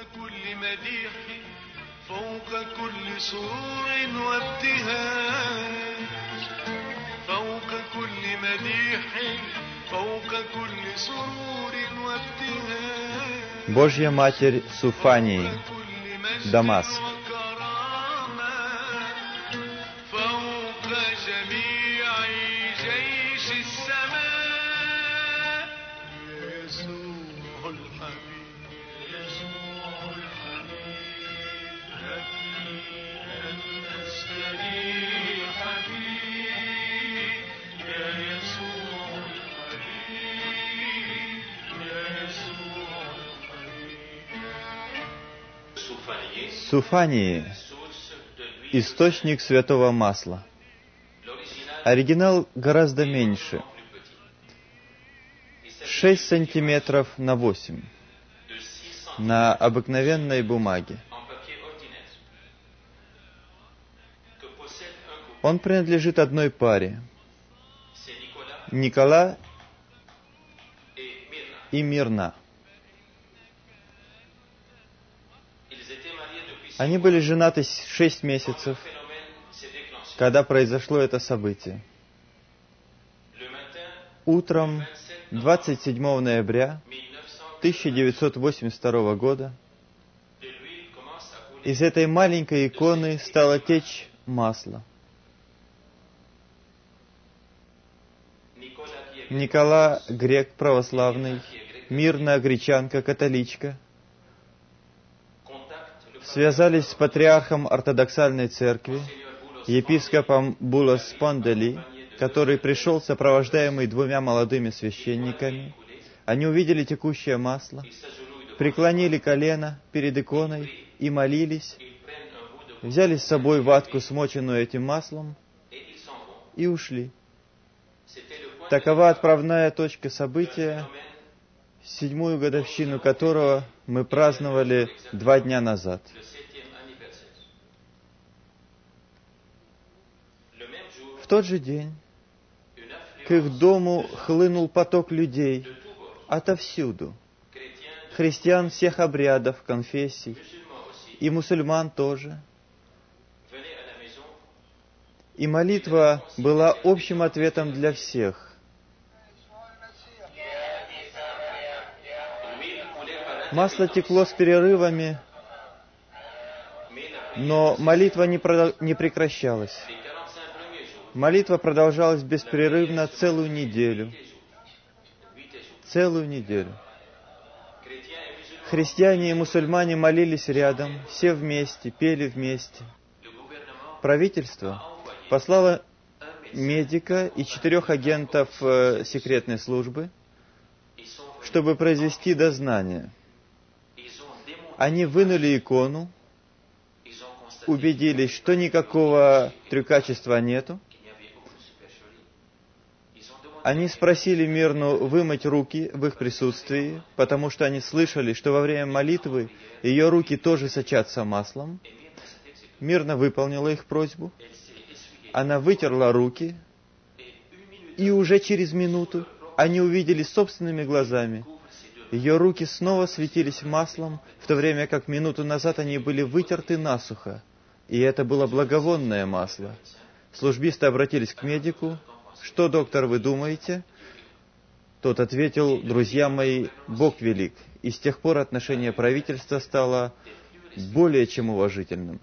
كل مديح فوق كل سرور وابتهاج فوق كل مديح فوق كل سرور وابتهاج. Божья Матерь Суфании, Дамаск. فوق جميع جيش السماء يسوع الحبيب يسوع الحبيب أن أستريح فيه يا يسوع الحبيب يا يسوع الحبيب. Суфании – источник святого масла. Оригинал гораздо меньше. 6 сантиметров на 8 на обыкновенной бумаге. Он принадлежит одной паре. Никола и Мирна. Они были женаты 6 месяцев, когда произошло это событие. Утром 27 ноября 1982 года из этой маленькой иконы стало течь масло. Никола — грек православный, Мирна — гречанка, католичка, связались с патриархом ортодоксальной церкви, епископом Булос Пондели, который пришел сопровождаемый 2 молодыми священниками. Они увидели текущее масло, преклонили колено перед иконой и молились, взяли с собой ватку, смоченную этим маслом, и ушли. Такова отправная точка события, 7-ю годовщину которого мы праздновали 2 дня назад. В тот же день к их дому хлынул поток людей отовсюду, христиан всех обрядов, конфессий, и мусульман тоже. И молитва была общим ответом для всех. Масло текло с перерывами, но молитва не прекращалась. Молитва продолжалась беспрерывно целую неделю. Целую неделю. Христиане и мусульмане молились рядом, все вместе, пели вместе. Правительство послало медика и 4 агентов секретной службы, чтобы произвести дознание. Они вынули икону, убедились, что никакого трюкачества нету. Они спросили Мирну вымыть руки в их присутствии, потому что они слышали, что во время молитвы ее руки тоже сочатся маслом. Мирна выполнила их просьбу. Она вытерла руки, и уже через минуту они увидели собственными глазами. Ее руки снова светились маслом, в то время как минуту назад они были вытерты насухо. И это было благовонное масло. Службисты обратились к медику. «Что, доктор, вы думаете?» Тот ответил: «Друзья мои, Бог велик». И с тех пор отношение правительства стало более чем уважительным.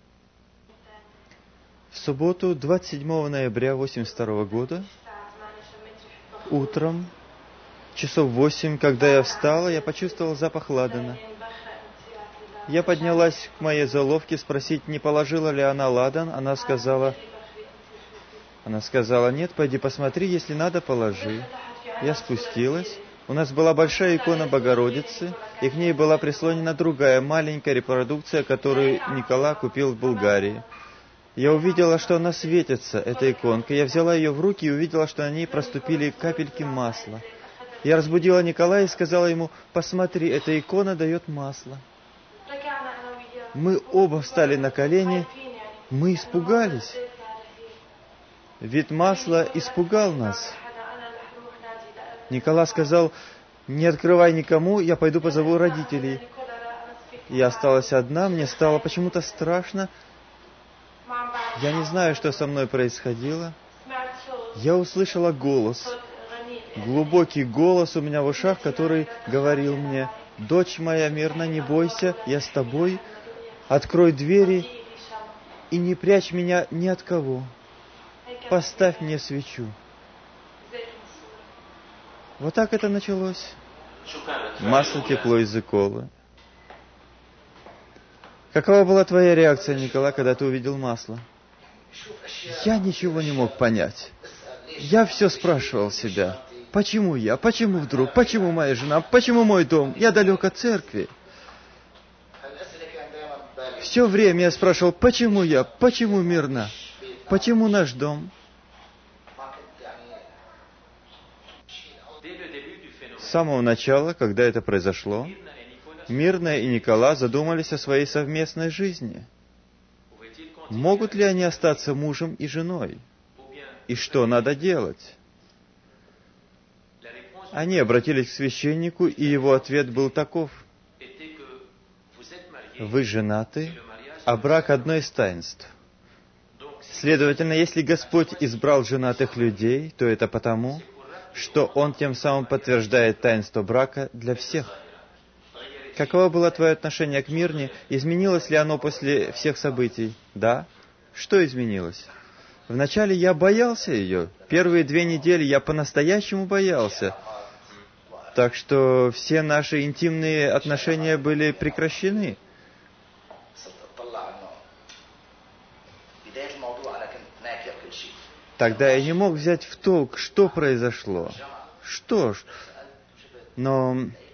В субботу, 27 ноября 1982 года, утром, часов 8, когда я встала, я почувствовала запах ладана. Я поднялась к моей золовке спросить, не положила ли она ладан. Она сказала: «Нет, пойди посмотри, если надо, положи». Я спустилась. У нас была большая икона Богородицы, и к ней была прислонена другая маленькая репродукция, которую Никола купил в Болгарии. Я увидела, что она светится, эта иконка. Я взяла ее в руки и увидела, что на ней проступили капельки масла. Я разбудила Николая и сказала ему: «Посмотри, эта икона дает масло». Мы оба встали на колени, мы испугались. Вид масла испугал нас. Никола сказал: «Не открывай никому, я пойду позову родителей». Я осталась одна, мне стало почему-то страшно. Я не знаю, что со мной происходило. Я услышала голос, глубокий голос у меня в ушах, который говорил мне: «Дочь моя, мирно, не бойся, я с тобой, открой двери и не прячь меня ни от кого. Поставь мне свечу». Вот так это началось. Масло, тепло из Иколы. Какова была твоя реакция, Николай, когда ты увидел масло? Я ничего не мог понять. Я все спрашивал себя. Почему я? Почему вдруг? Почему моя жена? Почему мой дом? Я далек от церкви. Все время я спрашивал, почему я? Почему мирно? Почему наш дом? С самого начала, когда это произошло, Мирна и Никола задумались о своей совместной жизни. Могут ли они остаться мужем и женой? И что надо делать? Они обратились к священнику, и его ответ был таков: вы женаты, а брак — одно из таинств. Следовательно, если Господь избрал женатых людей, то это потому, что Он тем самым подтверждает таинство брака для всех. Каково было твое отношение к Мирне? Изменилось ли оно после всех событий? Да. Что изменилось? Вначале я боялся ее. Первые 2 недели я по-настоящему боялся. Так что все наши интимные отношения были прекращены. Тогда я не мог взять в толк, что произошло. Что ж, но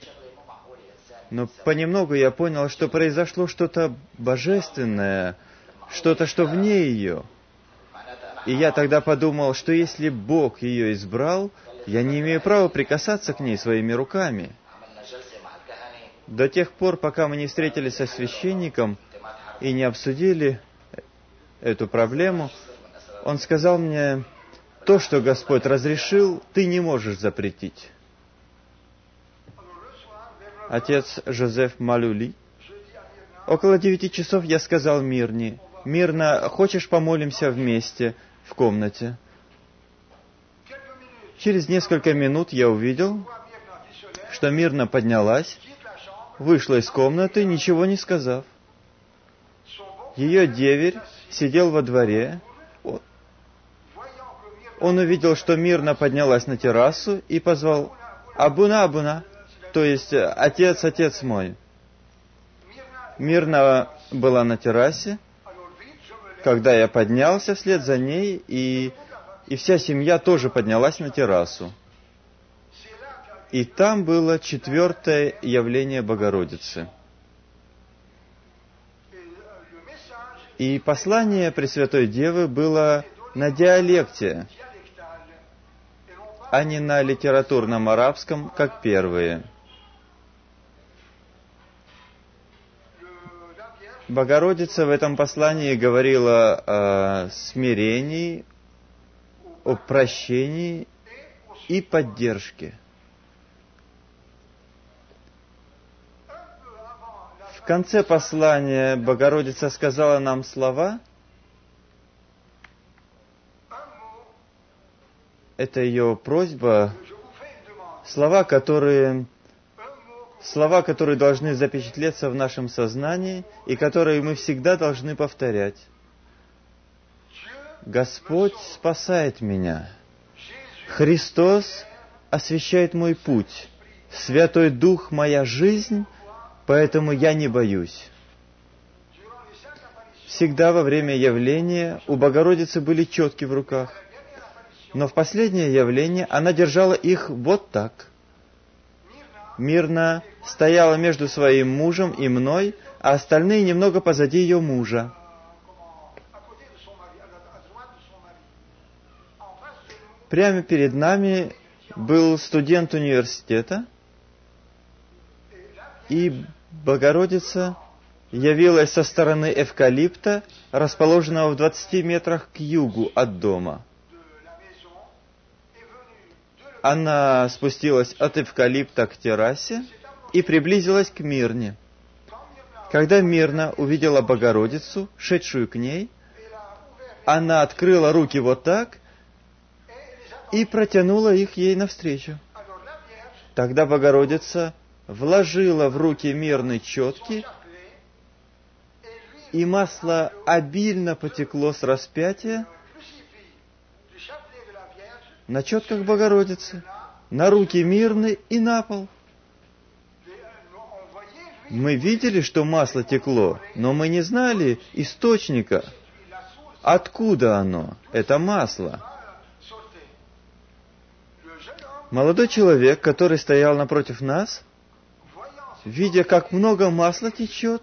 понемногу я понял, что произошло что-то божественное, что-то, что вне ее. И я тогда подумал, что если Бог ее избрал, я не имею права прикасаться к ней своими руками. До тех пор, пока мы не встретились со священником и не обсудили эту проблему, он сказал мне: то, что Господь разрешил, ты не можешь запретить. Отец Жозеф Малюли. Около 9 часов я сказал Мирне: «Мирно, хочешь, помолимся вместе в комнате?» Через несколько минут я увидел, что Мирна поднялась, вышла из комнаты, ничего не сказав. Ее деверь сидел во дворе. Он увидел, что Мирна поднялась на террасу и позвал: «Абуна, Абуна», то есть «Отец, отец мой». Мирна была на террасе, когда я поднялся вслед за ней, и вся семья тоже поднялась на террасу. И там было 4-е явление Богородицы. И послание Пресвятой Девы было на диалекте, а не на литературном арабском, как первые. Богородица в этом послании говорила о смирении, о прощении и поддержке. В конце послания Богородица сказала нам слова. Это ее просьба, слова, которые должны запечатлеться в нашем сознании и которые мы всегда должны повторять. Господь спасает меня. Христос освящает мой путь. Святой Дух — моя жизнь, поэтому я не боюсь. Всегда во время явления у Богородицы были четки в руках, но в последнее явление она держала их вот так. Мирно стояла между своим мужем и мной, а остальные немного позади ее мужа. Прямо перед нами был студент университета, и Богородица явилась со стороны эвкалипта, расположенного в 20 метрах к югу от дома. Она спустилась от эвкалипта к террасе и приблизилась к Мирне. Когда Мирна увидела Богородицу, шедшую к ней, она открыла руки вот так и протянула их ей навстречу. Тогда Богородица вложила в руки Мирны четки, и масло обильно потекло с распятия на четках Богородицы, на руки Мирны и на пол. Мы видели, что масло текло, но мы не знали источника, откуда оно, это масло. Молодой человек, который стоял напротив нас, видя, как много масла течет,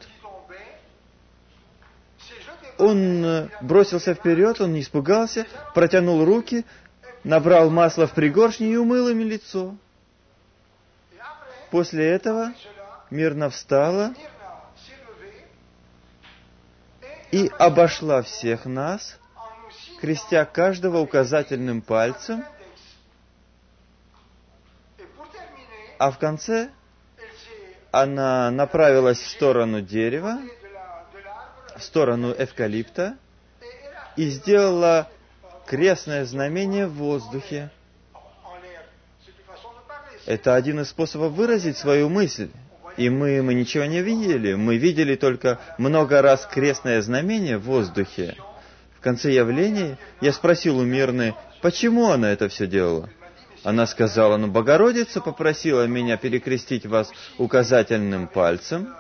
он бросился вперед, он не испугался, протянул руки, набрал масло в пригоршни и умыл ими лицо. После этого Мирна встала и обошла всех нас, крестя каждого указательным пальцем, а в конце она направилась в сторону дерева, в сторону эвкалипта, и сделала крестное знамение в воздухе. Это один из способов выразить свою мысль. И мы ничего не видели. Мы видели только много раз крестное знамение в воздухе. В конце явления я спросил у Мирны, почему она это все делала. Она сказала, Богородица попросила меня перекрестить вас указательным пальцем,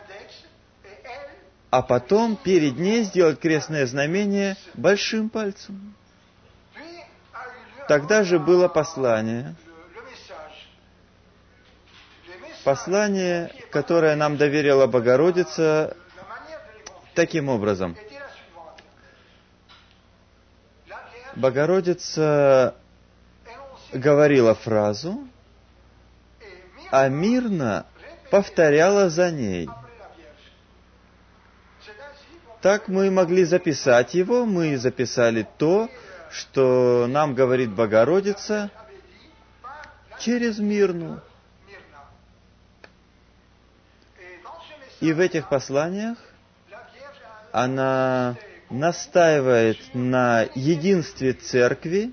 а потом перед ней сделать крестное знамение большим пальцем. Тогда же было послание, которое нам доверила Богородица таким образом. Богородица говорила фразу, а Мирна повторяла за ней. Так мы могли записать его, мы записали то, что нам говорит Богородица через Мирну. И в этих посланиях она настаивает на единстве Церкви.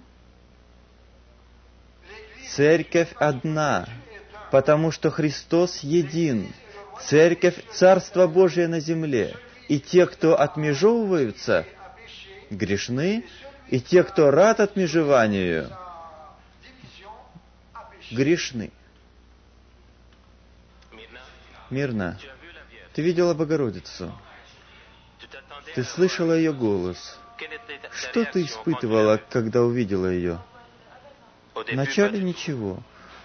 Церковь одна, потому что Христос един. Церковь — Царство Божие на земле. И те, кто отмежевываются, грешны, и те, кто рад отмежеванию, грешны. Мирна, ты видела Богородицу. Ты слышала ее голос. Что ты испытывала, когда увидела ее? Вначале ничего.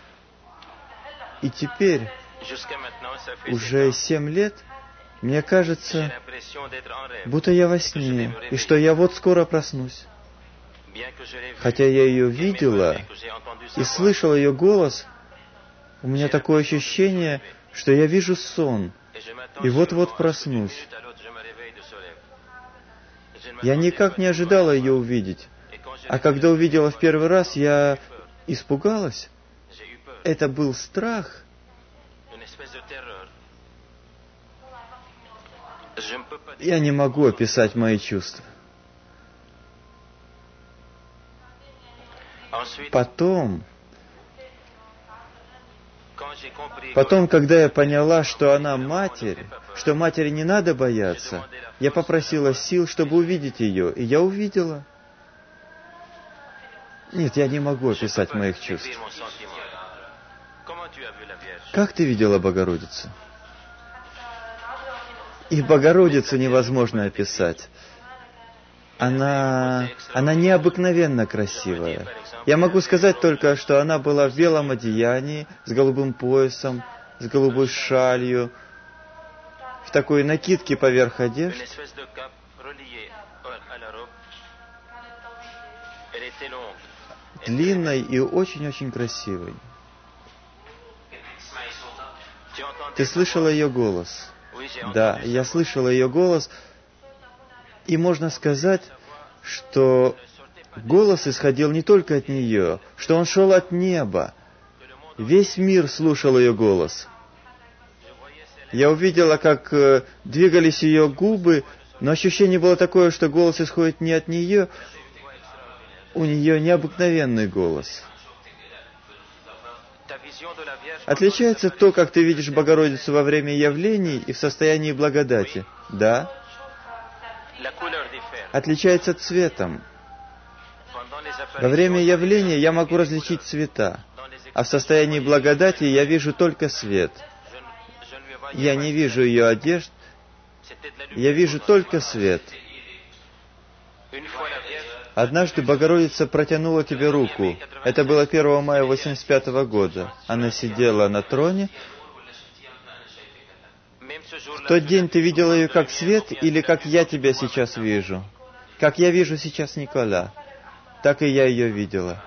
И теперь, уже 7 лет, мне кажется, будто я во сне, и что я вот скоро проснусь. Хотя я ее видела и слышала ее голос, у меня такое ощущение, что я вижу сон, и вот-вот проснусь. Я никак не ожидала ее увидеть, а когда увидела в первый раз, я испугалась. Это был страх. Я не могу описать мои чувства. Потом, когда я поняла, что она матерь, что матери не надо бояться, я попросила сил, чтобы увидеть ее, и я увидела. Нет, я не могу описать моих чувств. Как ты видела Богородицу? И Богородицу невозможно описать. Она необыкновенно красивая. Я могу сказать только, что она была в белом одеянии, с голубым поясом, с голубой шалью, в такой накидке поверх одежд. Длинной и очень-очень красивой. Ты слышала ее голос? Да, я слышала ее голос, и можно сказать, что голос исходил не только от нее, что он шел от неба. Весь мир слушал ее голос. Я увидела, как двигались ее губы, но ощущение было такое, что голос исходит не от нее, у нее необыкновенный голос. Отличается то, как ты видишь Богородицу во время явлений и в состоянии благодати? Да. Отличается цветом. Во время явления я могу различить цвета, а в состоянии благодати я вижу только свет. Я не вижу ее одежд, я вижу только свет. Однажды Богородица протянула тебе руку. Это было 1 мая 1985 года. Она сидела на троне. В тот день ты видела ее как свет или как я тебя сейчас вижу? Как я вижу сейчас Никола, так и я ее видела.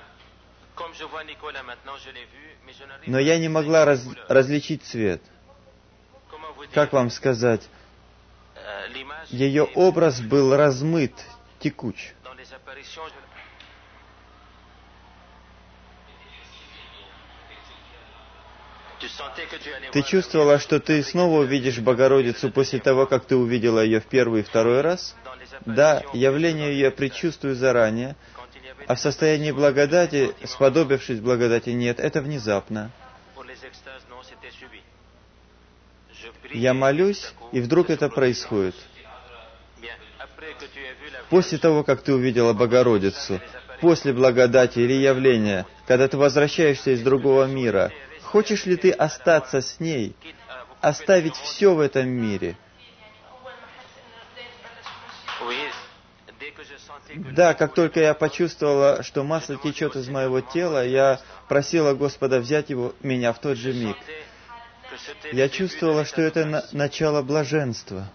Но я не могла различить цвет. Как вам сказать? Ее образ был размыт, текуч. Ты чувствовала, что ты снова увидишь Богородицу после того, как ты увидела ее в первый и второй раз? Да, явление я предчувствую заранее, а в состоянии благодати, сподобившись благодати, нет, это внезапно. Я молюсь, и вдруг это происходит. После того, как ты увидела Богородицу, после благодати или явления, когда ты возвращаешься из другого мира, хочешь ли ты остаться с ней, оставить все в этом мире? Да, как только я почувствовала, что масло течет из моего тела, я просила Господа взять меня в тот же миг. Я чувствовала, что это начало блаженства.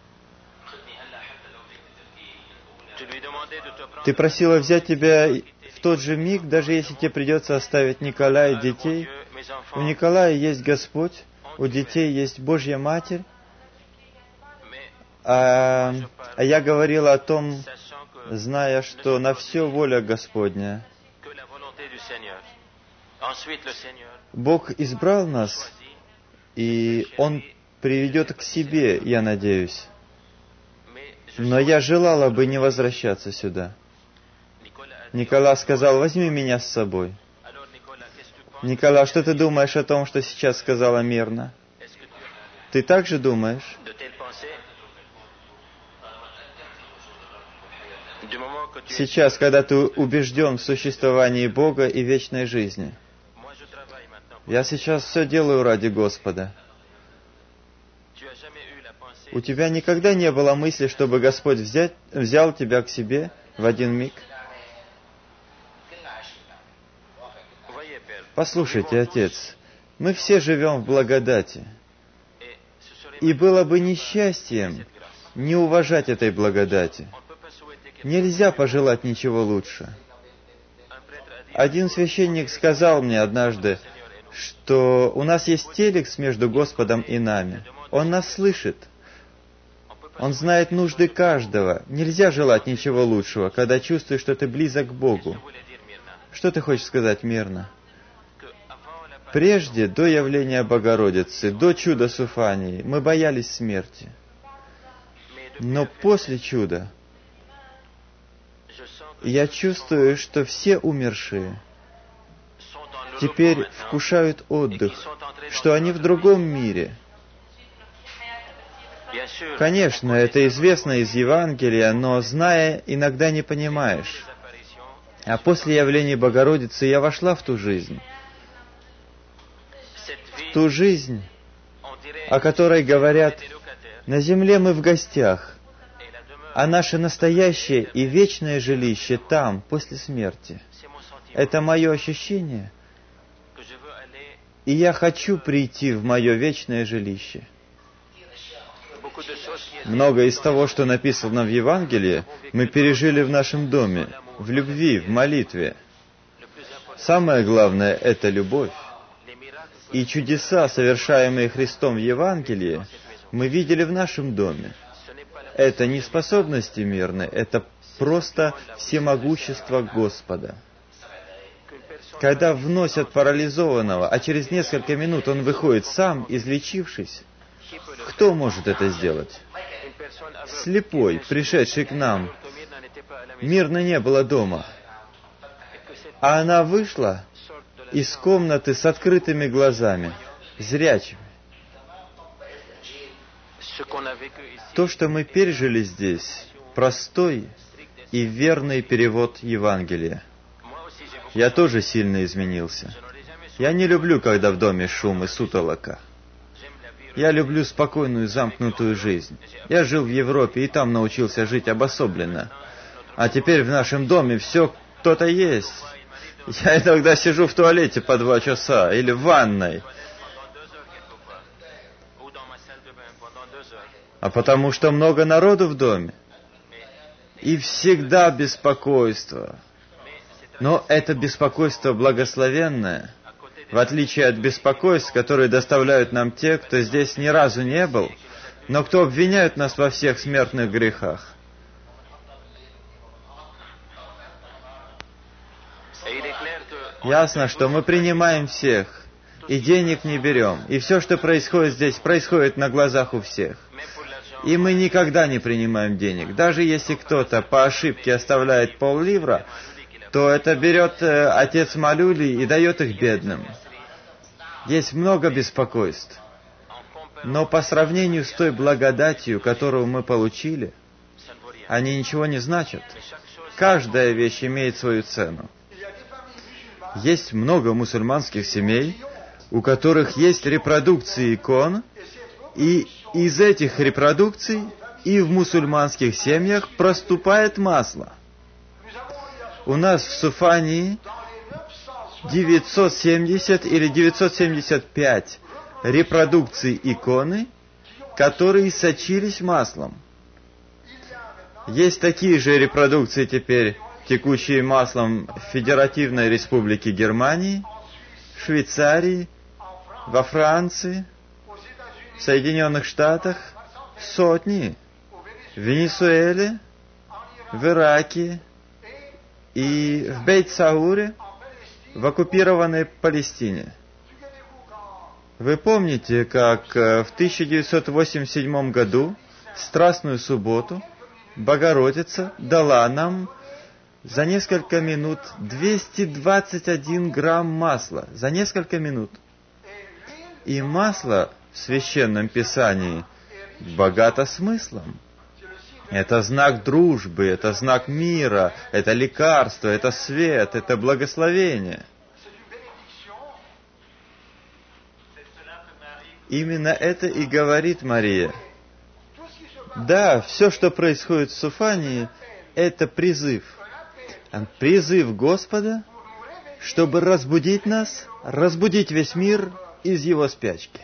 Ты просила взять тебя в тот же миг, даже если тебе придется оставить Николая и детей. У Николая есть Господь, у детей есть Божья Матерь. А я говорила о том, зная, что на все воля Господня. Бог избрал нас, и Он приведет к себе, я надеюсь. Но я желала бы не возвращаться сюда. Никола сказал: возьми меня с собой. Никола, что ты думаешь о том, что сейчас сказала Мирна? Ты так же думаешь? Сейчас, когда ты убежден в существовании Бога и вечной жизни. Я сейчас все делаю ради Господа. У тебя никогда не было мысли, чтобы Господь взял тебя к себе в один миг? Послушайте, Отец, мы все живем в благодати. И было бы несчастьем не уважать этой благодати. Нельзя пожелать ничего лучше. Один священник сказал мне однажды, что у нас есть телекс между Господом и нами. Он нас слышит. Он знает нужды каждого. Нельзя желать ничего лучшего, когда чувствуешь, что ты близок к Богу. Что ты хочешь сказать, Мирна? Прежде, до явления Богородицы, до чуда с Уфанией, мы боялись смерти. Но после чуда я чувствую, что все умершие теперь вкушают отдых, что они в другом мире. Конечно, это известно из Евангелия, но, зная, иногда не понимаешь. А после явления Богородицы я вошла в ту жизнь. В ту жизнь, о которой говорят: на земле мы в гостях, а наше настоящее и вечное жилище там, после смерти. Это мое ощущение, и я хочу прийти в мое вечное жилище. Многое из того, что написано в Евангелии, мы пережили в нашем доме, в любви, в молитве. Самое главное — это любовь. И чудеса, совершаемые Христом в Евангелии, мы видели в нашем доме. Это не способности мирные, это просто всемогущество Господа. Когда вносят парализованного, а через несколько минут он выходит сам, излечившись, Кто может это сделать? Слепой, пришедший к нам, мирно не было дома. А она вышла из комнаты с открытыми глазами, зрячими. То, что мы пережили здесь, простой и верный перевод Евангелия. Я тоже сильно изменился. Я не люблю, когда в доме шум и сутолока. Я люблю спокойную, замкнутую жизнь. Я жил в Европе и там научился жить обособленно. А теперь в нашем доме все кто-то есть. Я иногда сижу в туалете по 2 часа или в ванной. А потому что много народу в доме. И всегда беспокойство. Но это беспокойство благословенное, в отличие от беспокойств, которые доставляют нам те, кто здесь ни разу не был, но кто обвиняют нас во всех смертных грехах. Ясно, что мы принимаем всех, и денег не берем, и все, что происходит здесь, происходит на глазах у всех. И мы никогда не принимаем денег. Даже если кто-то по ошибке оставляет пол-ливра, то это берет отец Малюли и дает их бедным. Есть много беспокойств. Но по сравнению с той благодатью, которую мы получили, они ничего не значат. Каждая вещь имеет свою цену. Есть много мусульманских семей, у которых есть репродукции икон, и из этих репродукций и в мусульманских семьях проступает масло. У нас в Суфании 970 или 975 репродукций иконы, которые сочились маслом. Есть такие же репродукции теперь, текущие маслом в Федеративной Республике Германии, Швейцарии, во Франции, в Соединенных Штатах, сотни, в Венесуэле, в Ираке и в Бейт-Сауре, в оккупированной Палестине. Вы помните, как в 1987 году, в Страстную субботу, Богородица дала нам за несколько минут 221 грамм масла. За несколько минут. И масло в Священном Писании богато смыслом. Это знак дружбы, это знак мира, это лекарство, это свет, это благословение. Именно это и говорит Мария. Да, все, что происходит в Суфании, это призыв. Призыв Господа, чтобы разбудить нас, разбудить весь мир из его спячки.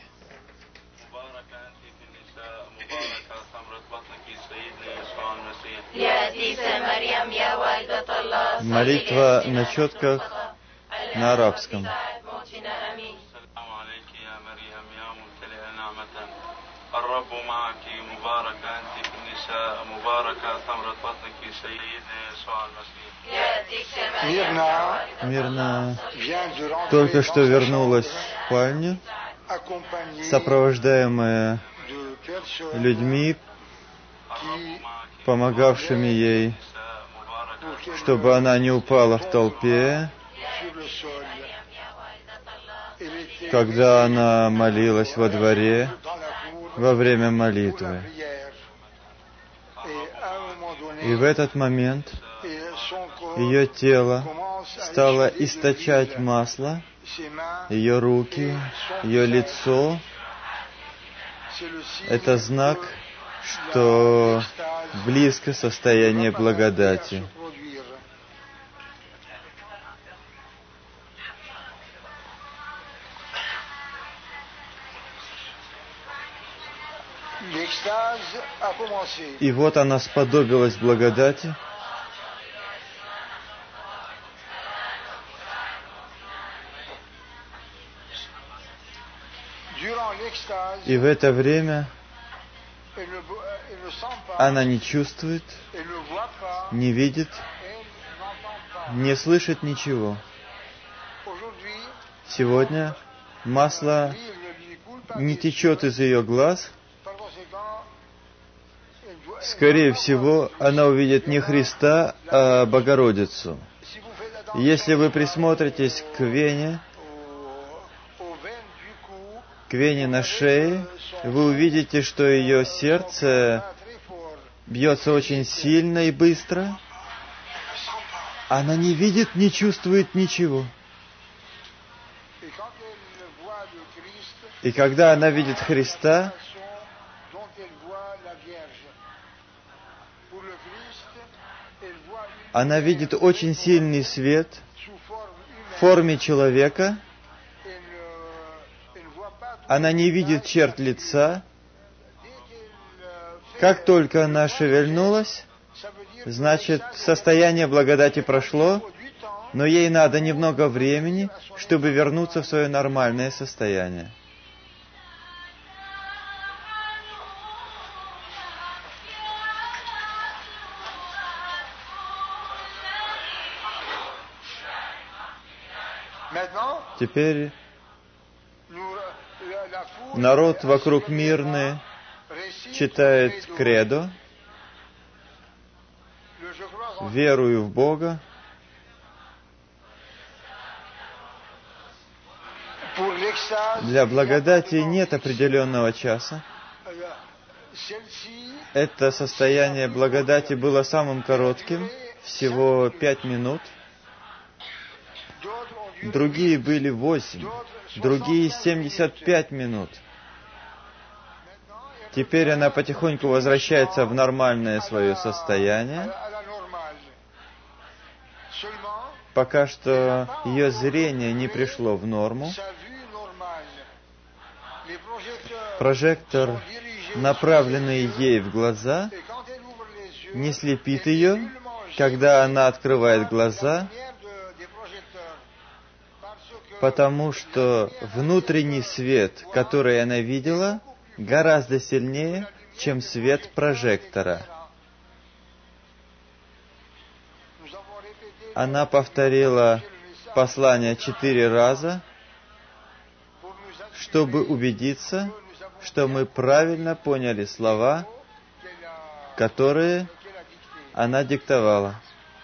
Молитва на четках на арабском. Мирна только что вернулась в спальню, сопровождаемая людьми, помогавшими ей, чтобы она не упала в толпе, когда она молилась во дворе во время молитвы. И в этот момент ее тело стало источать масло, ее руки, ее лицо. Это знак, что близко состояние благодати. И вот она сподобилась благодати. И в это время она не чувствует, не видит, не слышит ничего. Сегодня масло не течет из ее глаз, Par conséquent, скорее всего, она увидит не Христа, а Богородицу. si vous faites attention Если вы присмотритесь к вене aux veines du cou, к вене на шее, вы увидите, что ее сердце très fort. бьется очень сильно и быстро. Она не видит, не чувствует ничего. Et quand elle voit le Christ, И когда она видит Христа, façon dont elle voit la Vierge. Pour le Christ, elle voit une она видит очень сильный свет sous forme humaine. в форме человека. Elle ne voit pas tout. Она не видит черт лица. Dès qu'elle fait, Как только она шевельнулась, ça veut dire значит, состояние благодати прошло, du temps. но ей надо немного времени, чтобы вернуться в свое нормальное состояние. Maintenant, Теперь la foule народ вокруг Мирны récite читает le credo. кредо, Le je crois en верую в Бога. Pour l'extase, Для благодати нет определенного часа. celle-ci Это состояние благодати было самым коротким, всего 5 минут. d'autres ont dû Другие были 8, другие 75 минут. Теперь она потихоньку возвращается в нормальное свое состояние. à la normale. Seulement, Пока что ее зрение не пришло в норму. sa vue normale. Les projecteurs Прожектор, sont dirigés направленный ей в глаза, et quand elle ouvre les yeux, не слепит ее, когда она открывает глаза, des projecteurs, parce que потому что внутренний свет, который она видела, гораздо сильнее, чем свет прожектора. nous avons répété Она повторила послание 4 раза, pour nous assurer чтобы убедиться, что мы правильно поняли слова, которые qu'elle a dicté. она диктовала.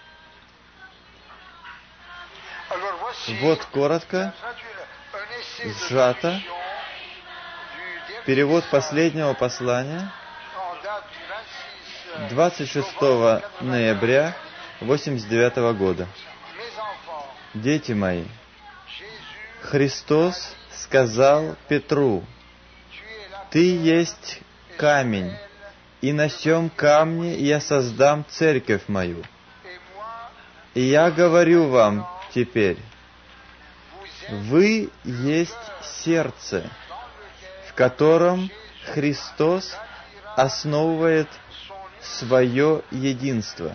Alors voici Вот коротко, un essai de сжато, traduction du dernier перевод message последнего послания en date du 26 ноября 1989 года. Mes enfants, Дети мои, Jésus, Христос сказал Петру: tu es la «Ты есть камень, и на сем камне я создам церковь мою». et moi, И я говорю вам теперь, vous êtes вы есть сердце, в котором Христос основывает свое единство.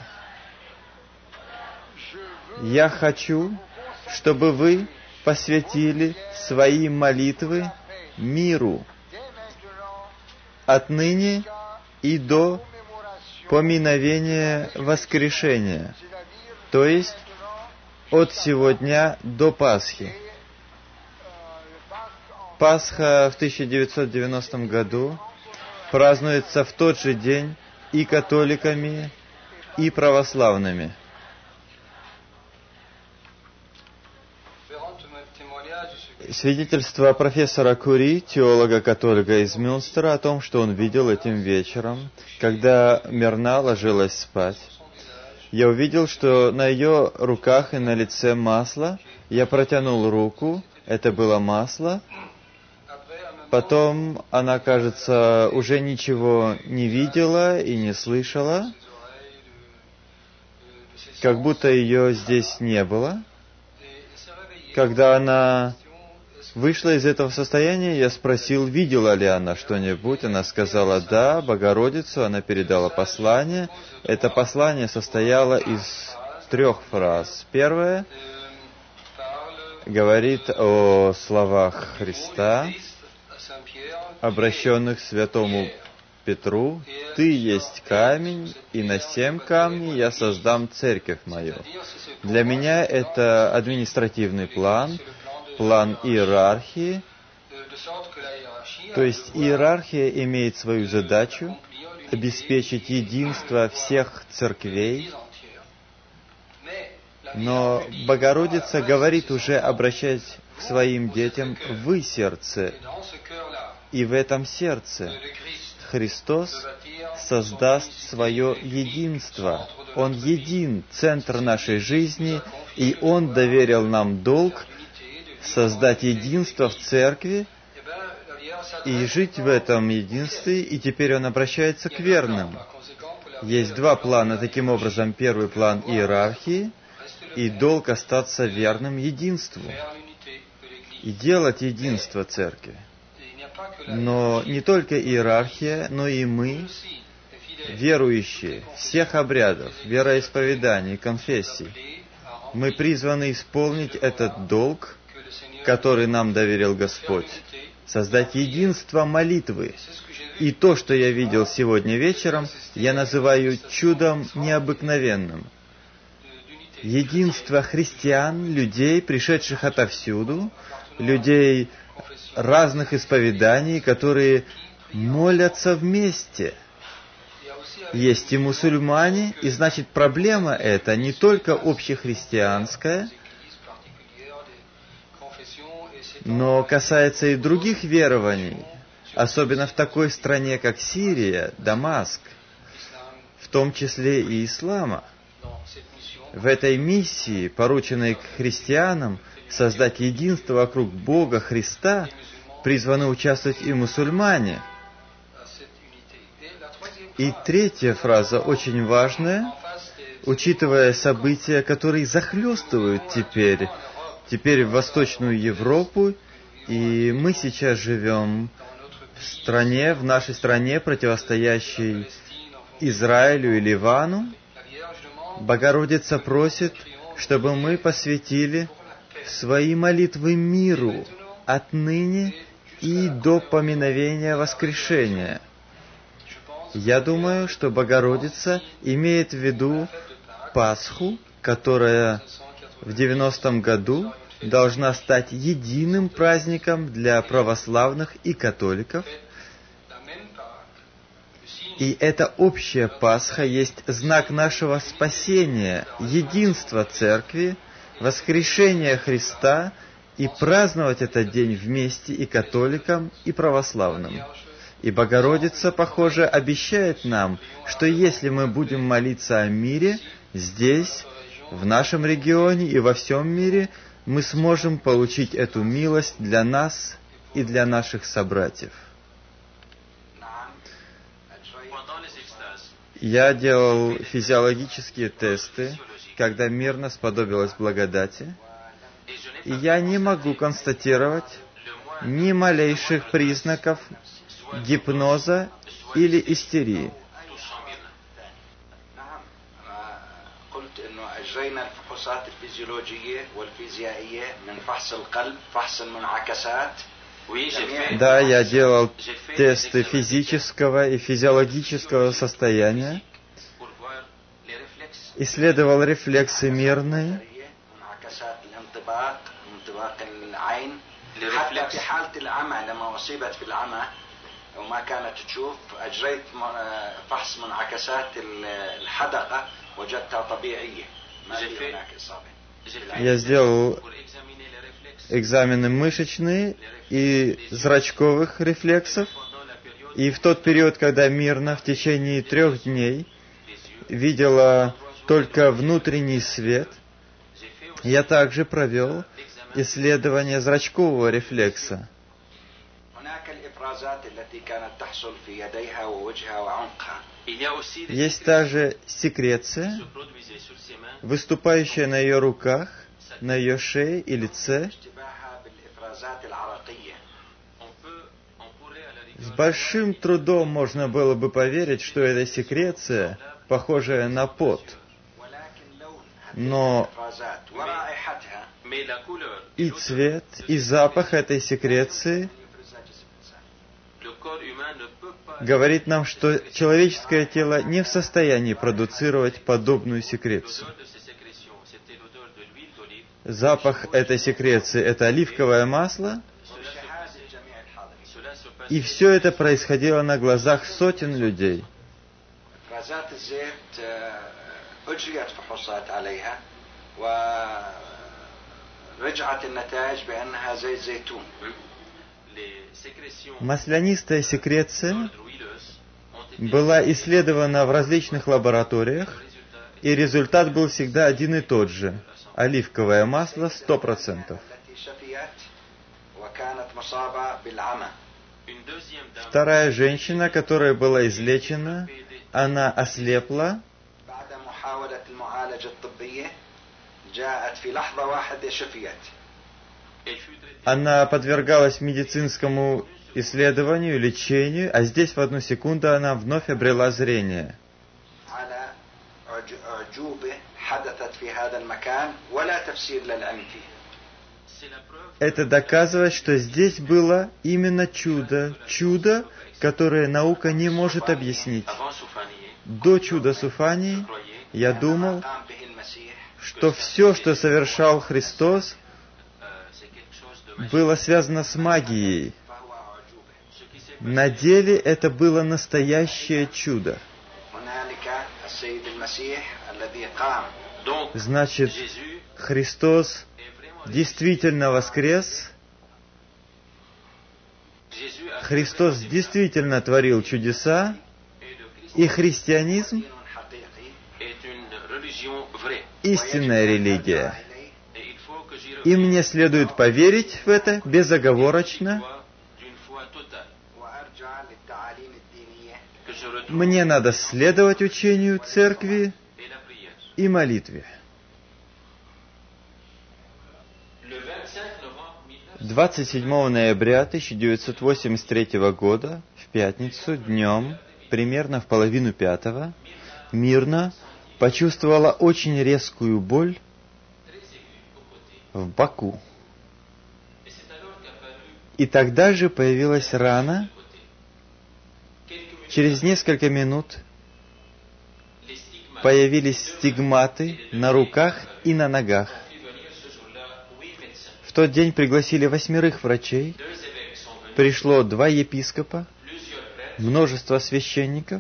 Я хочу, чтобы вы посвятили свои молитвы миру dès maintenant отныне и до commémoration, поминовения воскрешения, c'est-à-dire то есть maintenant от сегодня до Пасхи. le Pâques en Пасха в 1990 году празднуется в тот же день и католиками, и православными. Свидетельство профессора Кури, теолога-католика из Мюнстера, о том, что он видел этим вечером, когда Мирна ложилась спать. Я увидел, что на ее руках и на лице масло. Я протянул руку, это было масло. Потом она, кажется, уже ничего не видела и не слышала, как будто ее здесь не было. Когда она вышла из этого состояния, я спросил, видела ли она что-нибудь. Она сказала, да, Богородицу, она передала послание. Это послание состояло из 3 фраз. Первая говорит о словах Христа, обращенных к святому Петру: «Ты есть камень, и на сем камне я создам церковь мою». Для меня это административный план, план иерархии, То есть иерархия имеет свою задачу обеспечить единство всех церквей, но Богородица говорит уже, обращаясь к своим детям, «Вы сердце». И в этом сердце Христос создаст свое единство. Он един, центр нашей жизни, и Он доверил нам долг создать единство в церкви и жить в этом единстве, и теперь Он обращается к верным. Есть два плана, таким образом, первый план иерархии, и долг остаться верным единству, и делать единство церкви. Но не только иерархия, но и мы, верующие всех обрядов, вероисповеданий, конфессий, мы призваны исполнить этот долг, который нам доверил Господь, создать единство молитвы. И то, что я видел сегодня вечером, я называю чудом необыкновенным. Единство христиан, людей, пришедших отовсюду, людей разных исповеданий, которые молятся вместе. Есть и мусульмане, и значит проблема эта не только общехристианская, но касается и других верований, особенно в такой стране, как Сирия, Дамаск, в том числе и ислама. В этой миссии, порученной к христианам, создать единство вокруг Бога Христа, призваны участвовать и мусульмане. И третья фраза очень важная, учитывая события, которые захлестывают теперь в Восточную Европу, и мы сейчас живем в нашей стране, противостоящей Израилю и Ливану. Богородица просит, чтобы мы посвятили свои молитвы миру отныне и до поминовения воскрешения. Я думаю, что Богородица имеет в виду Пасху, которая в 90-м году должна стать единым праздником для православных и католиков. И эта общая Пасха есть знак нашего спасения, единства Церкви, воскрешения Христа, и праздновать этот день вместе и католикам, и православным. И Богородица, похоже, обещает нам, что если мы будем молиться о мире, здесь, в нашем регионе и во всем мире, мы сможем получить эту милость для нас и для наших собратьев. Я делал физиологические тесты, когда мирно сподобилась благодати, и я не могу констатировать ни малейших признаков гипноза или истерии. أجرينا الفحوصات الفيزيولوجية والفيزيائية من فحص القلب فحص المنعكسات. Да, я делал тесты физического и физиологического состояния, исследовал рефлексы мирные, حتى في حالة العمى لما أصيبت في العمى وما كانت تشوف أجريت فحص منعكسات الحدقة وجدتها طبيعية ما في هناك إصابة. Я сделал экзамены мышечные и зрачковых рефлексов, и в тот период, когда мирно в течение 3 дней видела только внутренний свет, я также провел исследование зрачкового рефлекса. Есть также секреция, выступающая на ее руках, на ее шее и лице. С большим трудом можно было бы поверить, что это секреция, похожая на пот. Но и цвет, и запах этой секреции говорит нам, что человеческое тело не в состоянии продуцировать подобную секрецию. Запах этой секреции — это оливковое масло, И все это происходило на глазах сотен людей. افرازات الزيت اجريت فحوصات عليها ورجعت النتائج بانها زيت زيتون. Маслянистая секреция была исследована в различных лабораториях, и результат был всегда один и тот же. Оливковое масло 100%. التي شفيت وكانت مصابة بالعمى. Вторая женщина, которая была излечена, она ослепла, بعد محاولة المعالجة الطبية جاءت في لحظة واحدة شفيت. она подвергалась медицинскому исследованию, лечению, а здесь в одну секунду она вновь обрела зрение. على أعجوبة حدثت في هذا المكان ولا تفسير للعلم فيه. Это доказывает, что здесь было именно чудо, которое наука не может объяснить. До чуда Суфании я думал, что все, что совершал Христос, было связано с магией. На деле это было настоящее чудо. Значит, Христос действительно воскрес, Христос действительно творил чудеса, и христианизм — истинная религия. И мне следует поверить в это безоговорочно. Мне надо следовать учению Церкви и молитве. 27 ноября 1983 года, в пятницу, днем, примерно в 4:30, Мирна почувствовала очень резкую боль в боку. И тогда же появилась рана. Через несколько минут появились стигматы на руках и на ногах. В тот день пригласили 8 врачей, пришло 2 епископа, множество священников.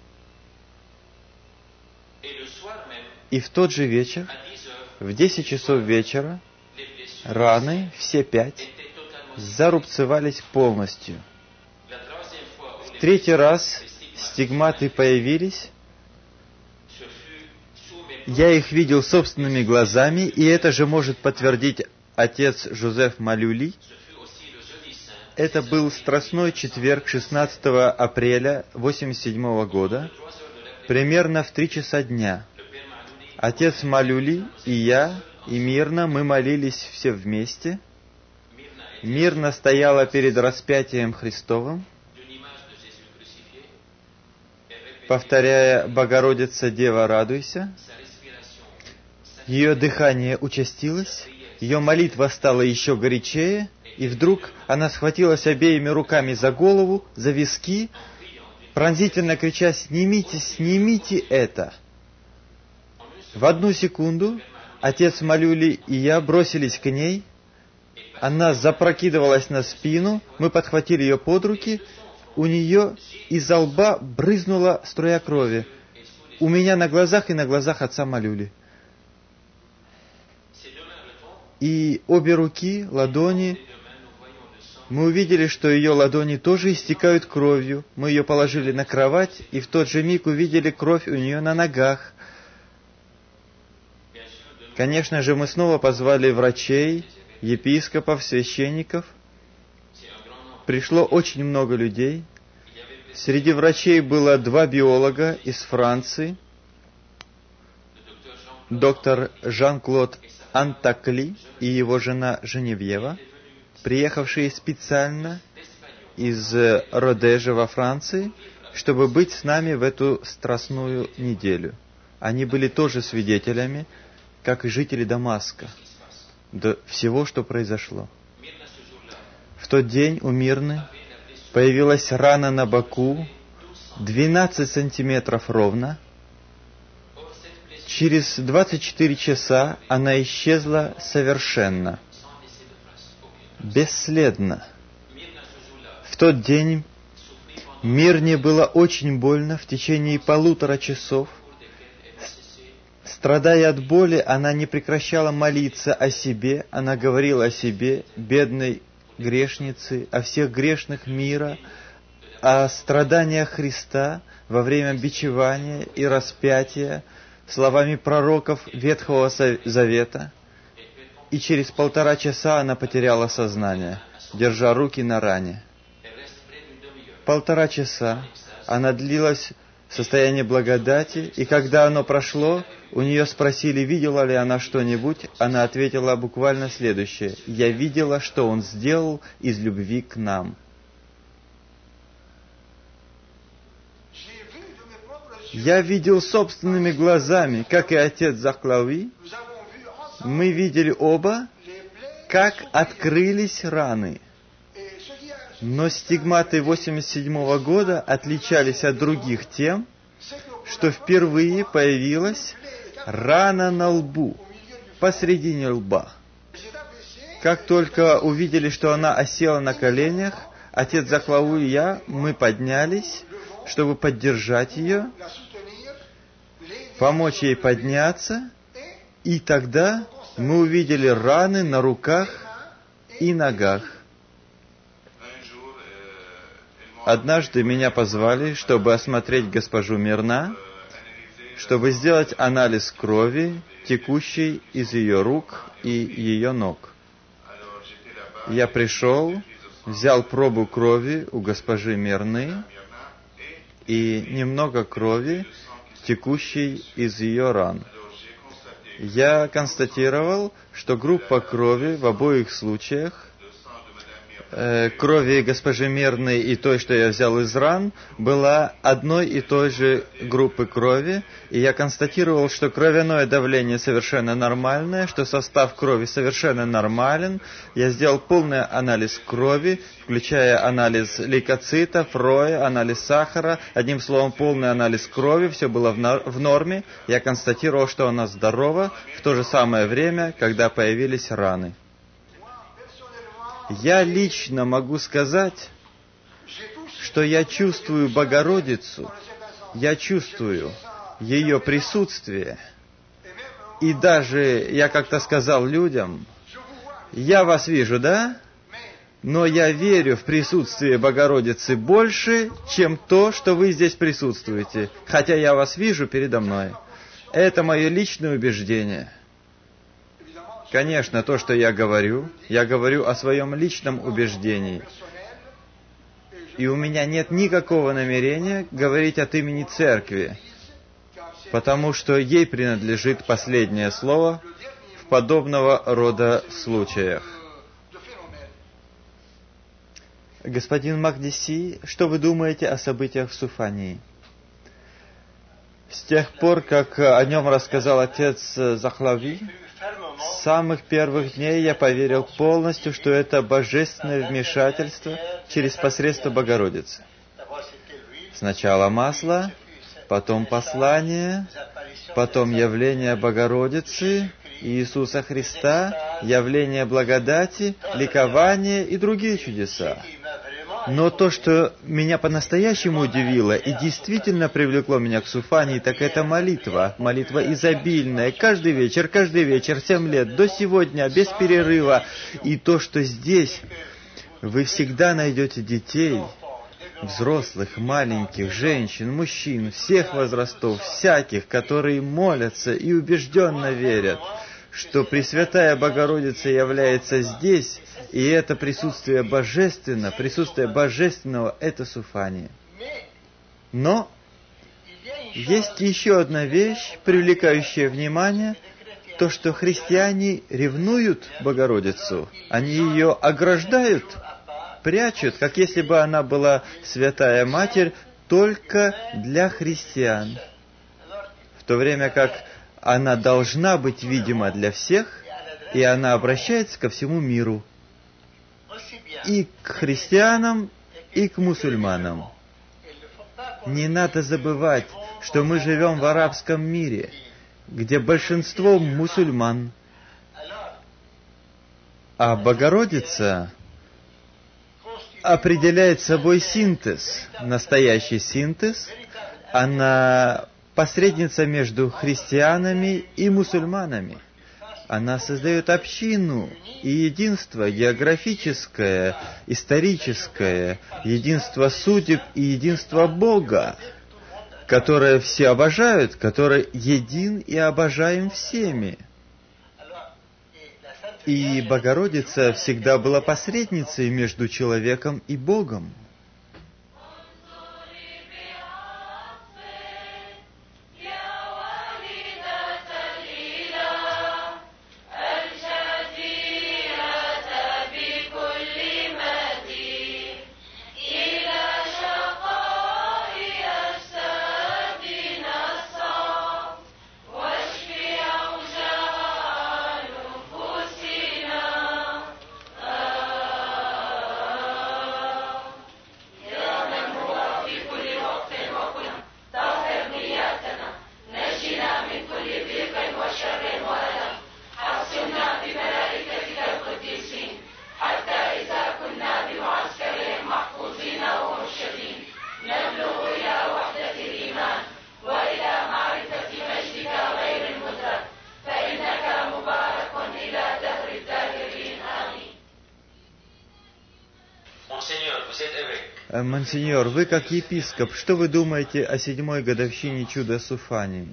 И в тот же вечер, в 10 часов вечера, раны, все 5, зарубцевались полностью. В 3-й раз стигматы появились. Я их видел собственными глазами, и это же может подтвердить отец Жозеф Малюли. Это был Страстной четверг 16 апреля 1987 года, примерно в 3 часа дня. Отец Малюли и я, и Мирна, мы молились все вместе. Мирна стояла перед распятием Христовым, повторяя «Богородица, Дева, радуйся». Ее дыхание участилось, ее молитва стала еще горячее, и вдруг она схватилась обеими руками за голову, за виски, пронзительно крича «Снимите, снимите это!». В 1 секунду отец Малюли и я бросились к ней, она запрокидывалась на спину, мы подхватили ее под руки, у нее изо лба брызнула струя крови, у меня на глазах и на глазах отца Малюли. И обе руки, ладони, мы увидели, что ее ладони тоже истекают кровью. Мы ее положили на кровать, и в тот же миг увидели кровь у нее на ногах. Конечно же, мы снова позвали врачей, епископов, священников. Пришло очень много людей. Среди врачей было 2 биолога из Франции. Доктор Жан-Клод Антакли и его жена Женевьева, приехавшие специально из Родежа во Франции, чтобы быть с нами в эту страстную неделю. Они были тоже свидетелями, как и жители Дамаска, до всего, что произошло. В тот день у Мирны появилась рана на боку, 12 сантиметров ровно. Через 24 часа она исчезла совершенно, бесследно. В тот день Мирне было очень больно в течение 1,5 часов. Страдая от боли, она не прекращала молиться о себе, она говорила о себе, бедной грешнице, о всех грешных мира, о страданиях Христа во время бичевания и распятия, словами пророков Ветхого Завета. И через 1,5 часа она потеряла сознание, держа руки на ране. 1,5 часа она длилась в состоянии благодати, и когда оно прошло, у нее спросили, видела ли она что-нибудь, она ответила буквально следующее: «Я видела, что Он сделал из любви к нам». Я видел собственными глазами, как и отец Захлави, мы видели оба, как открылись раны. Но стигматы 1987 года отличались от других тем, что впервые появилась рана на лбу, посредине лба. Как только увидели, что она осела на коленях, отец Захлаву и я, мы поднялись, чтобы поддержать ее, помочь ей подняться, и тогда мы увидели раны на руках и ногах. Однажды меня позвали, чтобы осмотреть госпожу Мирна, чтобы сделать анализ крови, текущей из ее рук и ее ног. Я пришел, взял пробу крови у госпожи Мирны и немного крови, текущей из ее ран. Я констатировал, что группа крови в обоих случаях, крови госпожи Мирной и той, что я взял из ран, была одной и той же группы крови, и я констатировал, что кровяное давление совершенно нормальное, что состав крови совершенно нормален. Я сделал полный анализ крови, включая анализ лейкоцитов, роя, анализ сахара, одним словом, полный анализ крови, все было в норме. Я констатировал, что она здорова в то же самое время, когда появились раны. Я лично могу сказать, что я чувствую Богородицу, я чувствую ее присутствие. И даже я как-то сказал людям, я вас вижу, да? Но я верю в присутствие Богородицы больше, чем то, что вы здесь присутствуете, хотя я вас вижу передо мной. Это мое личное убеждение. Конечно, то, что я говорю о своем личном убеждении. И у меня нет никакого намерения говорить от имени Церкви, потому что ей принадлежит последнее слово в подобного рода случаях. Господин Макдиси, что вы думаете о событиях в Суфании? С тех пор, как о нем рассказал отец Захлави, с самых первых дней я поверил полностью, что это божественное вмешательство через посредство Богородицы. Сначала масло, потом послание, потом явление Богородицы, Иисуса Христа, явление благодати, ликование и другие чудеса. Но то, что меня по-настоящему удивило и действительно привлекло меня к Суфании, так это молитва. Молитва изобильная. Каждый вечер, 7 лет, до сегодня, без перерыва. И то, что здесь вы всегда найдете детей, взрослых, маленьких, женщин, мужчин, всех возрастов, всяких, которые молятся и убежденно верят, что Пресвятая Богородица является здесь, и это присутствие божественно, присутствие божественного — это Суфания. Но есть еще одна вещь, привлекающая внимание, то, что христиане ревнуют Богородицу, они ее ограждают, прячут, как если бы она была Святая Матерь только для христиан, в то время как она должна быть видима для всех, и она обращается ко всему миру, и к христианам, и к мусульманам. Не надо забывать, что мы живем в арабском мире, где большинство мусульман, а Богородица определяет собой синтез. Настоящий синтез. Она посредница между христианами и мусульманами. Она создает общину и единство географическое, историческое, единство судеб и единство Бога, которое все обожают, который един и обожаем всеми. И Богородица всегда была посредницей между человеком и Богом. Монсеньор, вы как епископ, что вы думаете о 7-й годовщине чуда Суфании?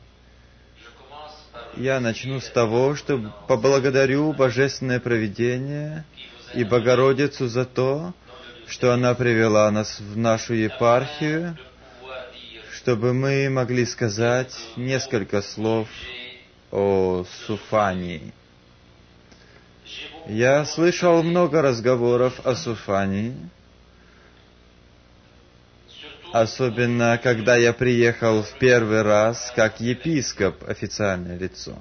Я начну с того, что поблагодарю Божественное провидение и Богородицу за то, что она привела нас в нашу епархию, чтобы мы могли сказать несколько слов о Суфании. Я слышал много разговоров о Суфании, особенно когда я приехал в первый раз как епископ, официальное лицо.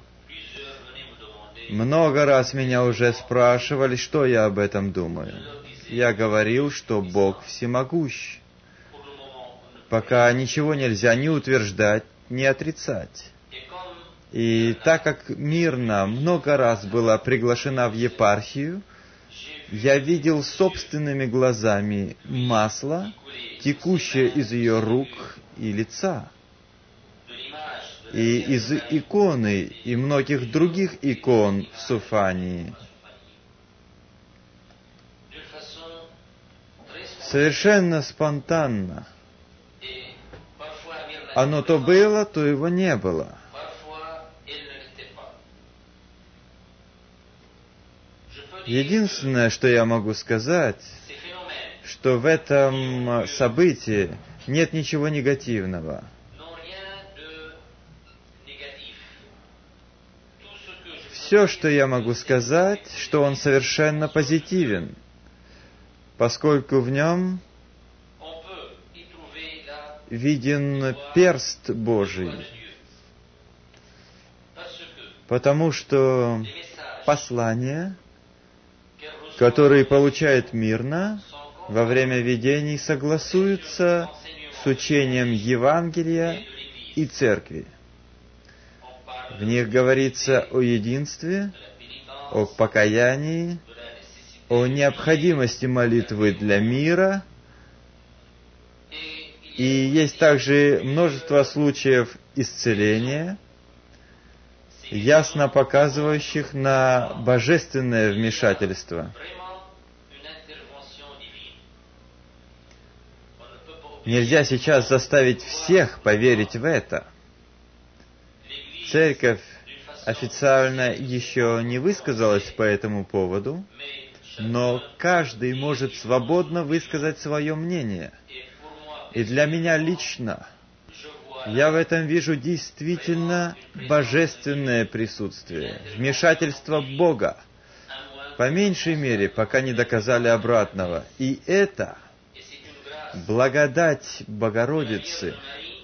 Много раз меня уже спрашивали, что я об этом думаю. Я говорил, что Бог всемогущ. Пока ничего нельзя ни утверждать, ни отрицать. И так как Мирна много раз была приглашена в епархию, я видел собственными глазами масло, текущее из ее рук и лица, и из иконы и многих других икон в Суфании. Совершенно спонтанно. Оно то было, то его не было. Единственное, что я могу сказать, что в этом событии нет ничего негативного. Все, что я могу сказать, что он совершенно позитивен, поскольку в нем виден перст Божий, потому что послания, которые получает Мирна во время видений, согласуются с учением Евангелия и Церкви. В них говорится о единстве, о покаянии, о необходимости молитвы для мира, и есть также множество случаев исцеления, ясно показывающих на божественное вмешательство. Нельзя сейчас заставить всех поверить в это. Церковь официально еще не высказалась по этому поводу, но каждый может свободно высказать свое мнение. И для меня лично я в этом вижу действительно божественное присутствие, вмешательство Бога, по меньшей мере, пока не доказали обратного. И это благодать Богородицы,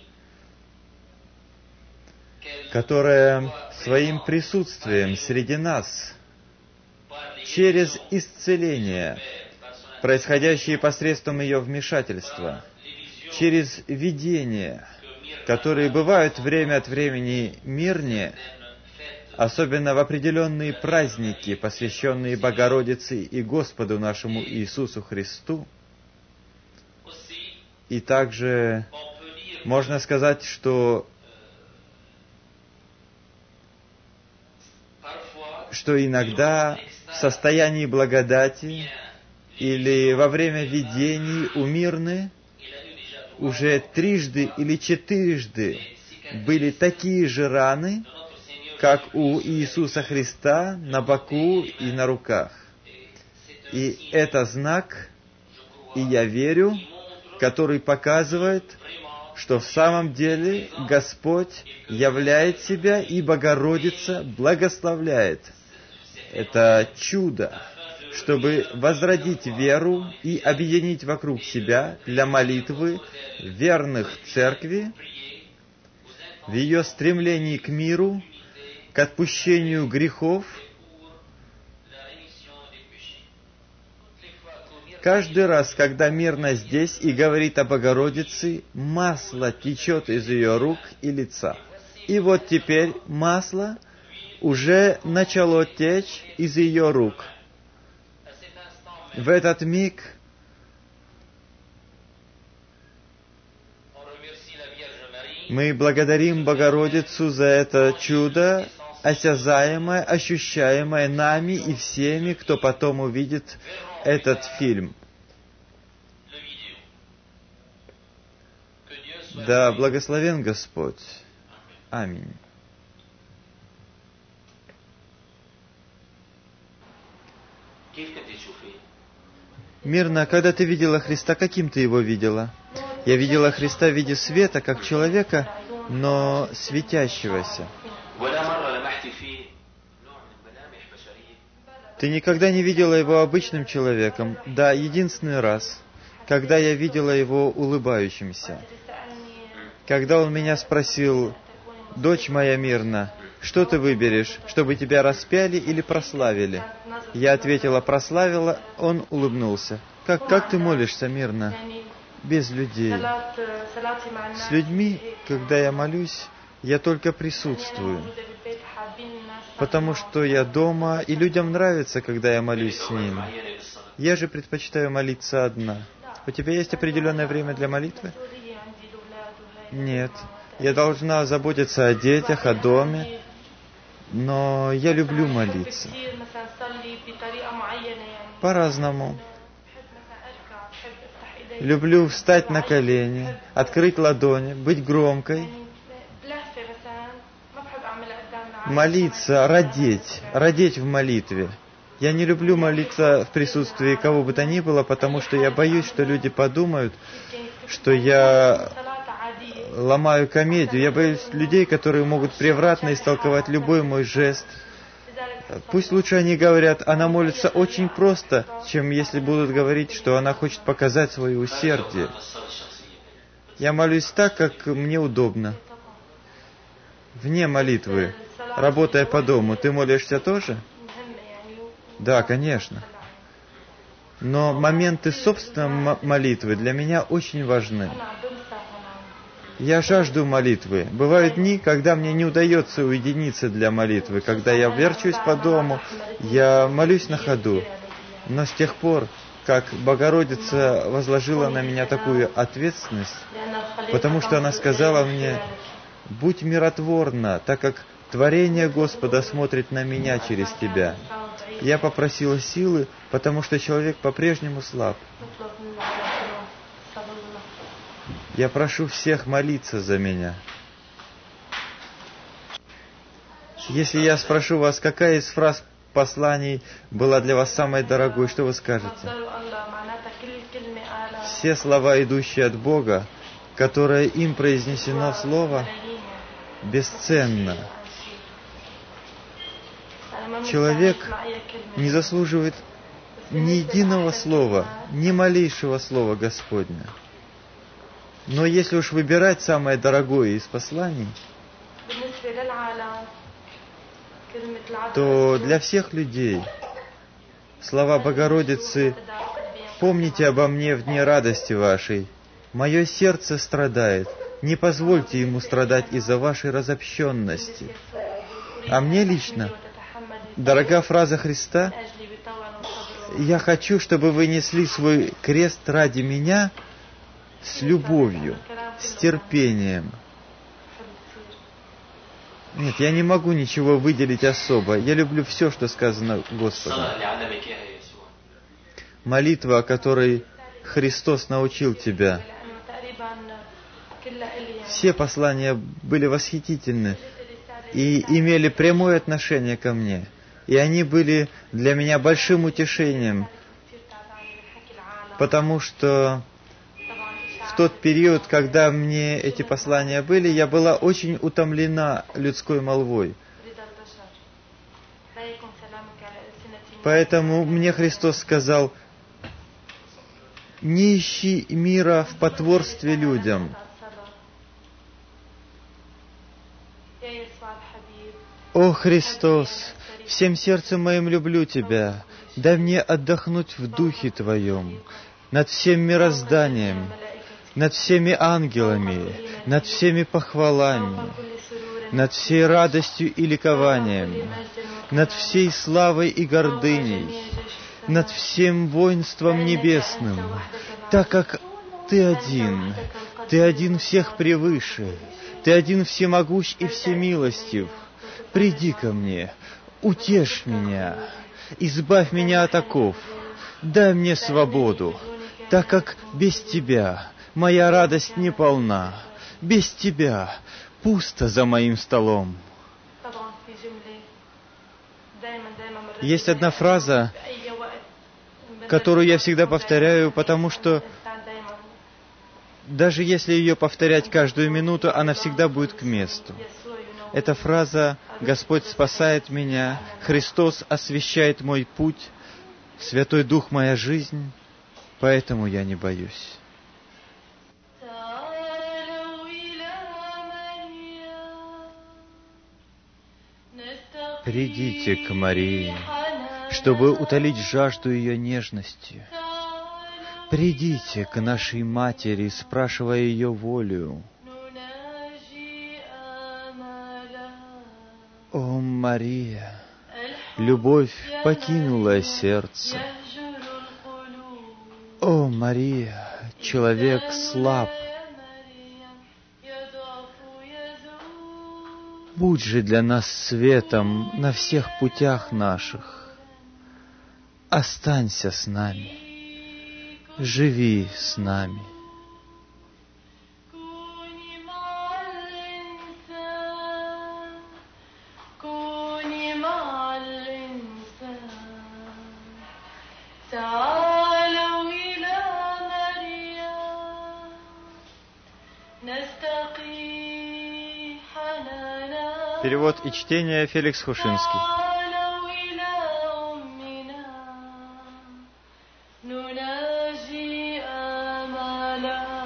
которая своим присутствием среди нас, через исцеление, происходящее посредством ее вмешательства, через видения, которые бывают время от времени Мирне, особенно в определенные праздники, посвященные Богородице и Господу нашему Иисусу Христу. И также можно сказать, что иногда в состоянии благодати или во время видений у Мирны уже 3 или 4 были такие же раны, как у Иисуса Христа на боку и на руках. И это знак, и я верю, который показывает, что в самом деле Господь являет себя, и Богородица благословляет. Это чудо, чтобы возродить веру и объединить вокруг себя для молитвы верных Церкви в ее стремлении к миру, к отпущению грехов. Каждый раз, когда Мирна здесь и говорит о Богородице, масло течет из ее рук и лица. И вот теперь масло уже начало течь из ее рук. В этот миг мы благодарим Богородицу за это чудо, осязаемое, ощущаемое нами и всеми, кто потом увидит этот фильм. Да благословен Господь. Аминь. Мирна, когда ты видела Христа, каким ты его видела? Я видела Христа в виде света, как человека, но светящегося. Ты никогда не видела его обычным человеком? Да, единственный раз, когда я видела его улыбающимся. Когда он меня спросил: «Дочь моя Мирна, что ты выберешь, чтобы тебя распяли или прославили?» Я ответила: «Прославила». Он улыбнулся. Как ты молишься, Мирна? Без людей. С людьми, когда я молюсь, я только присутствую. Потому что я дома, и людям нравится, когда я молюсь с ними. Я же предпочитаю молиться одна. У тебя есть определенное время для молитвы? Нет. Я должна заботиться о детях, о доме, но я люблю молиться. По-разному. Люблю встать на колени, открыть ладони, быть громкой, молиться, родить в молитве. Я не люблю молиться в присутствии кого бы то ни было, потому что я боюсь, что люди подумают, что я ломаю комедию. Я боюсь людей, которые могут превратно истолковать любой мой жест. Пусть лучше они говорят: она молится очень просто, чем если будут говорить, что она хочет показать свое усердие. Я молюсь так, как мне удобно. Вне молитвы, работая по дому, ты молишься тоже? Да, конечно. Но моменты собственной молитвы для меня очень важны. Я жажду молитвы. Бывают дни, когда мне не удается уединиться для молитвы, когда я верчусь по дому, я молюсь на ходу. Но с тех пор, как Богородица возложила на меня такую ответственность, потому что она сказала мне: «Будь миротворна, так как творение Господа смотрит на меня через тебя». Я попросила силы, потому что человек по-прежнему слаб. Я прошу всех молиться за меня. Если я спрошу вас, какая из фраз посланий была для вас самой дорогой, что вы скажете? Все слова, идущие от Бога, которое им произнесено слово, бесценно. Человек не заслуживает ни единого слова, ни малейшего слова Господня. Но если уж выбирать самое дорогое из посланий, то для всех людей слова Богородицы: «Помните обо мне в дне радости вашей. Мое сердце страдает. Не позвольте ему страдать из-за вашей разобщенности». А мне лично, дорога фраза Христа, «Я хочу, чтобы вы несли свой крест ради меня с любовью, с терпением». Нет, я не могу ничего выделить особо. Я люблю все, что сказано Господом. Молитва, о которой Христос научил тебя. Все послания были восхитительны и имели прямое отношение ко мне. И они были для меня большим утешением, потому что в тот период, когда мне эти послания были, я была очень утомлена людской молвой. Поэтому мне Христос сказал: не ищи мира в потворстве людям. О Христос, всем сердцем моим люблю Тебя. Дай мне отдохнуть в Духе Твоем, над всем мирозданием, над всеми ангелами, над всеми похвалами, над всей радостью и ликованием, над всей славой и гордыней, над всем воинством небесным, так как Ты один всех превыше, Ты один всемогущ и всемилостив. Приди ко мне, утешь меня, избавь меня от оков, дай мне свободу, так как без Тебя моя радость не полна, без Тебя пусто за моим столом. Есть одна фраза, которую я всегда повторяю, потому что даже если ее повторять каждую минуту, она всегда будет к месту. Эта фраза «Господь спасает меня», «Христос освящает мой путь», «Святой Дух моя жизнь», поэтому я не боюсь. Придите к Марии, чтобы утолить жажду ее нежности. Придите к нашей Матери, спрашивая ее волю. О, Мария, любовь покинула сердце. О, Мария, человек слаб. Будь же для нас светом на всех путях наших. Останься с нами, живи с нами. Перевод и чтение Феликс Хушинский. نناجي آمالا